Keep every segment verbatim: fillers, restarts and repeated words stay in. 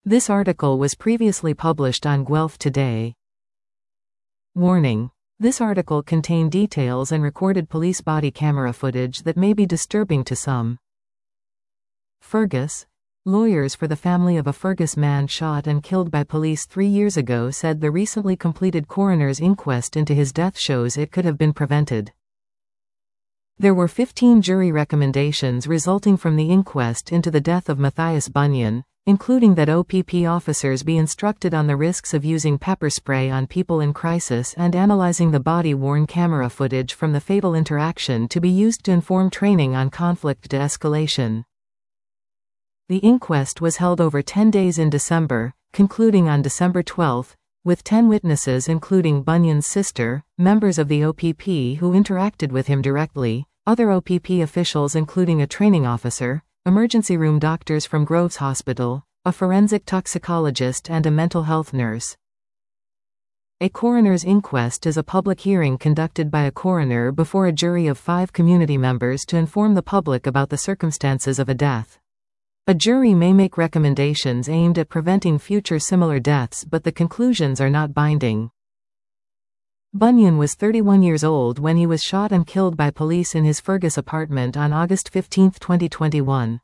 This article was previously published on Guelph Today. Warning. This article contained details and recorded police body camera footage that may be disturbing to some. Fergus. Lawyers for the family of a Fergus man shot and killed by police three years ago said the recently completed coroner's inquest into his death shows it could have been prevented. There were fifteen jury recommendations resulting from the inquest into the death of Matthias Bunyan, including that O P P officers be instructed on the risks of using pepper spray on people in crisis and analyzing the body-worn camera footage from the fatal interaction to be used to inform training on conflict de-escalation. The inquest was held over ten days in December, concluding on December twelfth, with ten witnesses including Bunyan's sister, members of the O P P who interacted with him directly, other O P P officials including a training officer, emergency room doctors from Groves Hospital, a forensic toxicologist and a mental health nurse. A coroner's inquest is a public hearing conducted by a coroner before a jury of five community members to inform the public about the circumstances of a death. A jury may make recommendations aimed at preventing future similar deaths, but the conclusions are not binding. Bunyan was thirty-one years old when he was shot and killed by police in his Fergus apartment on August fifteenth twenty twenty-one.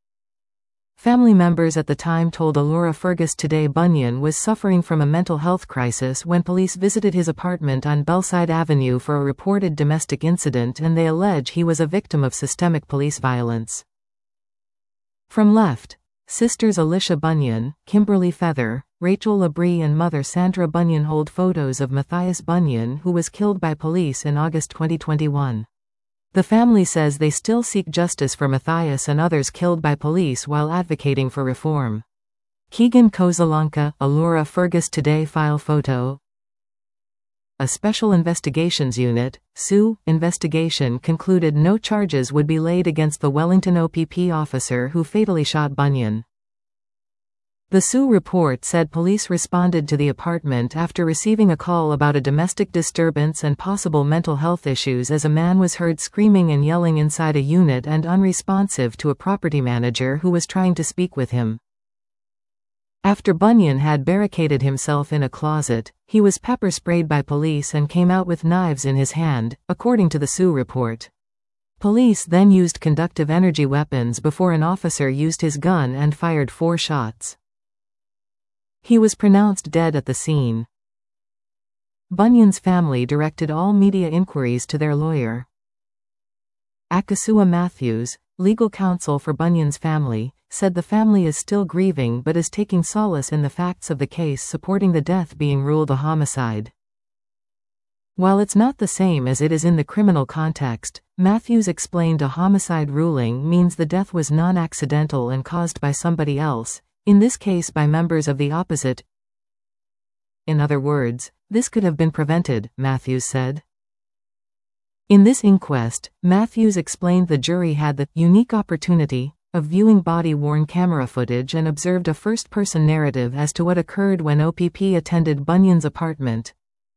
Family members at the time told Allura Fergus Today Bunyan was suffering from a mental health crisis when police visited his apartment on Bellside Avenue for a reported domestic incident, and they allege he was a victim of systemic police violence. From left. Sisters Alicia Bunyan, Kimberly Feather, Rachel Labrie and mother Sandra Bunyan hold photos of Matthias Bunyan, who was killed by police in August twenty twenty-one. The family says they still seek justice for Matthias and others killed by police while advocating for reform. Keegan Kozalanka, Allura Fergus Today file photo. A Special Investigations Unit, S U, investigation concluded no charges would be laid against the Wellington O P P officer who fatally shot Bunyan. The S U report said police responded to the apartment after receiving a call about a domestic disturbance and possible mental health issues as a man was heard screaming and yelling inside a unit and unresponsive to a property manager who was trying to speak with him. After Bunyan had barricaded himself in a closet, he was pepper sprayed by police and came out with knives in his hand, according to the S U report. Police then used conductive energy weapons before an officer used his gun and fired four shots. He was pronounced dead at the scene. Bunyan's family directed all media inquiries to their lawyer. Akasua Matthews, legal counsel for Bunyan's family, said the family is still grieving but is taking solace in the facts of the case supporting the death being ruled a homicide. While it's not the same as it is in the criminal context, Matthews explained a homicide ruling means the death was non-accidental and caused by somebody else, in this case by members of the opposite. In other words, this could have been prevented, Matthews said. In this inquest, Matthews explained the jury had the unique opportunity of viewing body-worn camera footage and observed a first-person narrative as to what occurred when O P P attended Bunyan's apartment.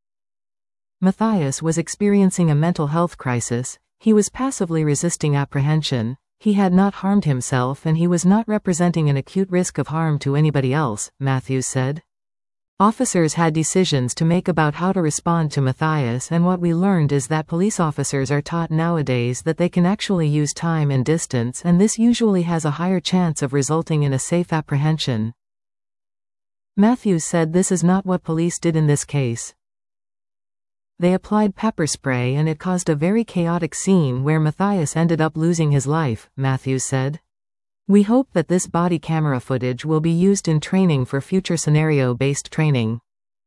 Matthias was experiencing a mental health crisis, he was passively resisting apprehension, he had not harmed himself and he was not representing an acute risk of harm to anybody else, Matthews said. Officers had decisions to make about how to respond to Matthias, and what we learned is that police officers are taught nowadays that they can actually use time and distance, and this usually has a higher chance of resulting in a safe apprehension. Matthews said this is not what police did in this case. They applied pepper spray and it caused a very chaotic scene where Matthias ended up losing his life, Matthews said. We hope that this body camera footage will be used in training for future scenario-based training.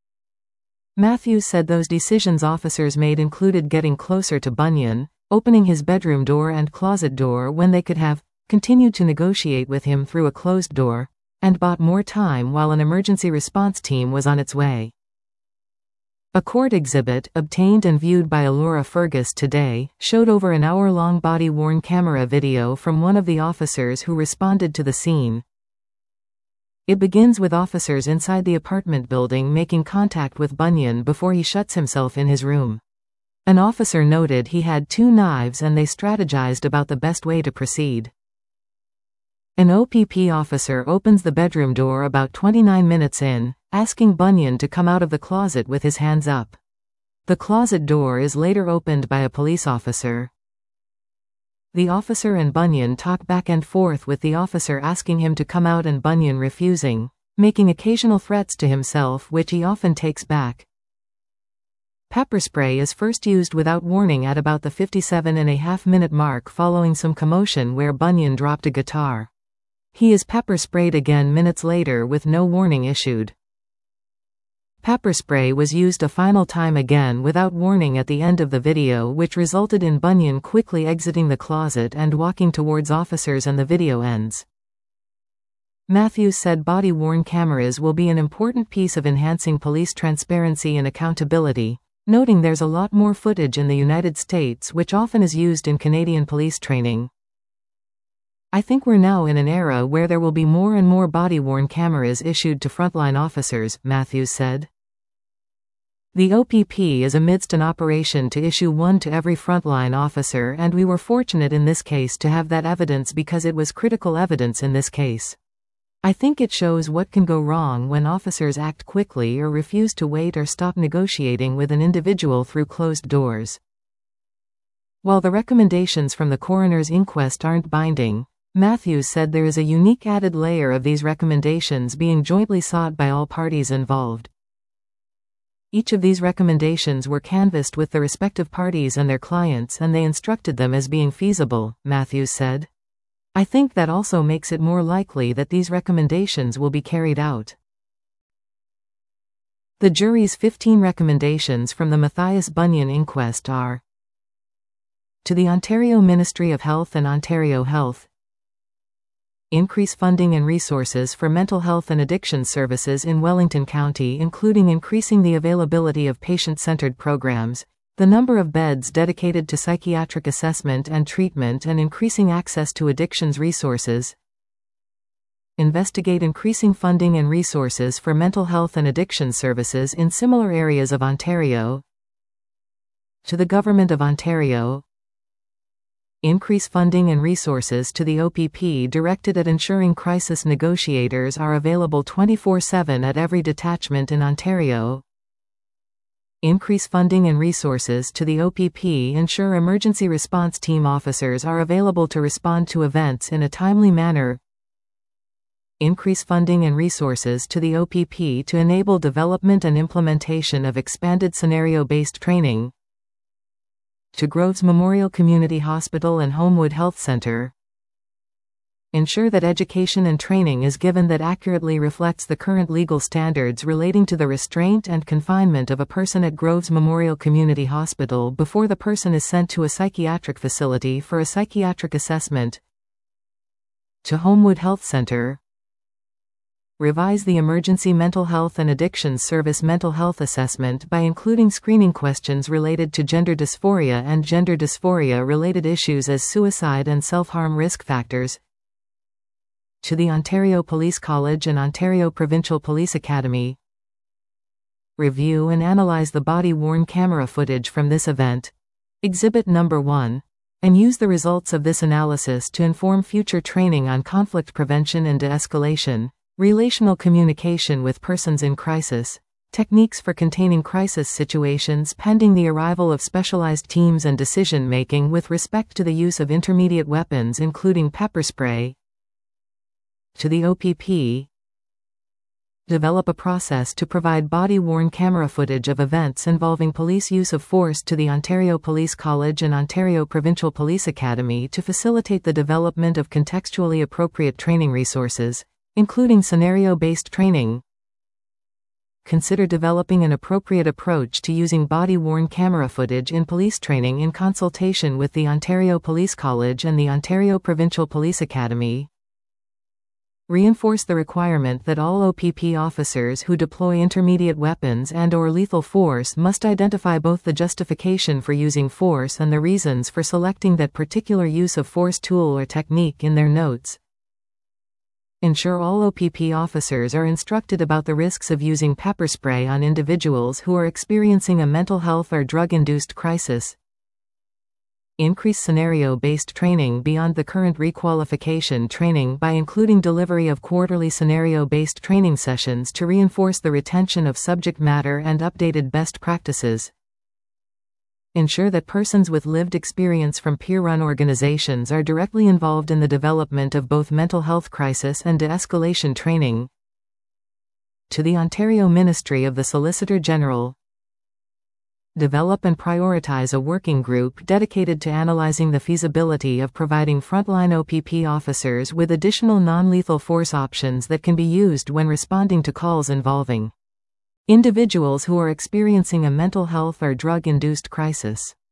Matthews said those decisions officers made included getting closer to Bunyan, opening his bedroom door and closet door when they could have continued to negotiate with him through a closed door, and bought more time while an emergency response team was on its way. A court exhibit, obtained and viewed by Allura Fergus Today, showed over an hour-long body-worn camera video from one of the officers who responded to the scene. It begins with officers inside the apartment building making contact with Bunyan before he shuts himself in his room. An officer noted he had two knives and they strategized about the best way to proceed. An O P P officer opens the bedroom door about twenty-nine minutes in, asking Bunyan to come out of the closet with his hands up. The closet door is later opened by a police officer. The officer and Bunyan talk back and forth, with the officer asking him to come out and Bunyan refusing, making occasional threats to himself which he often takes back. Pepper spray is first used without warning at about the fifty-seven and a half minute mark following some commotion where Bunyan dropped a guitar. He is pepper sprayed again minutes later with no warning issued. Pepper spray was used a final time again without warning at the end of the video, which resulted in Bunyan quickly exiting the closet and walking towards officers, and the video ends. Matthews said body-worn cameras will be an important piece of enhancing police transparency and accountability, noting there's a lot more footage in the United States which often is used in Canadian police training. I think we're now in an era where there will be more and more body-worn cameras issued to frontline officers, Matthews said. The O P P is amidst an operation to issue one to every frontline officer, and we were fortunate in this case to have that evidence because it was critical evidence in this case. I think it shows what can go wrong when officers act quickly or refuse to wait or stop negotiating with an individual through closed doors. While the recommendations from the coroner's inquest aren't binding, Matthews said there is a unique added layer of these recommendations being jointly sought by all parties involved. Each of these recommendations were canvassed with the respective parties and their clients, and they instructed them as being feasible, Matthews said. I think that also makes it more likely that these recommendations will be carried out. The jury's fifteen recommendations from the Matthias Bunyan inquest are: to the Ontario Ministry of Health and Ontario Health, increase funding and resources for mental health and addiction services in Wellington County, including increasing the availability of patient-centered programs, the number of beds dedicated to psychiatric assessment and treatment, and increasing access to addictions resources. Investigate increasing funding and resources for mental health and addiction services in similar areas of Ontario. To the Government of Ontario, increase funding and resources to the O P P directed at ensuring crisis negotiators are available twenty-four seven at every detachment in Ontario. Increase funding and resources to the O P P ensure emergency response team officers are available to respond to events in a timely manner. Increase funding and resources to the O P P to enable development and implementation of expanded scenario-based training. To Groves Memorial Community Hospital and Homewood Health Centre, ensure that education and training is given that accurately reflects the current legal standards relating to the restraint and confinement of a person at Groves Memorial Community Hospital before the person is sent to a psychiatric facility for a psychiatric assessment. To Homewood Health Centre, revise the Emergency Mental Health and Addictions Service mental health assessment by including screening questions related to gender dysphoria and gender dysphoria-related issues as suicide and self-harm risk factors. To the Ontario Police College and Ontario Provincial Police Academy, review and analyze the body-worn camera footage from this event, Exhibit Number one, and use the results of this analysis to inform future training on conflict prevention and de-escalation, relational communication with persons in crisis, techniques for containing crisis situations pending the arrival of specialized teams, and decision-making with respect to the use of intermediate weapons including pepper spray. To the O P P, develop a process to provide body-worn camera footage of events involving police use of force to the Ontario Police College and Ontario Provincial Police Academy to facilitate the development of contextually appropriate training resources, including scenario-based training. Consider developing an appropriate approach to using body-worn camera footage in police training in consultation with the Ontario Police College and the Ontario Provincial Police Academy. Reinforce the requirement that all O P P officers who deploy intermediate weapons and/or lethal force must identify both the justification for using force and the reasons for selecting that particular use of force tool or technique in their notes. Ensure all O P P officers are instructed about the risks of using pepper spray on individuals who are experiencing a mental health or drug-induced crisis. Increase scenario-based training beyond the current requalification training by including delivery of quarterly scenario-based training sessions to reinforce the retention of subject matter and updated best practices. Ensure that persons with lived experience from peer-run organizations are directly involved in the development of both mental health crisis and de-escalation training. To the Ontario Ministry of the Solicitor General, develop and prioritize a working group dedicated to analyzing the feasibility of providing frontline O P P officers with additional non-lethal force options that can be used when responding to calls involving individuals who are experiencing a mental health or drug-induced crisis.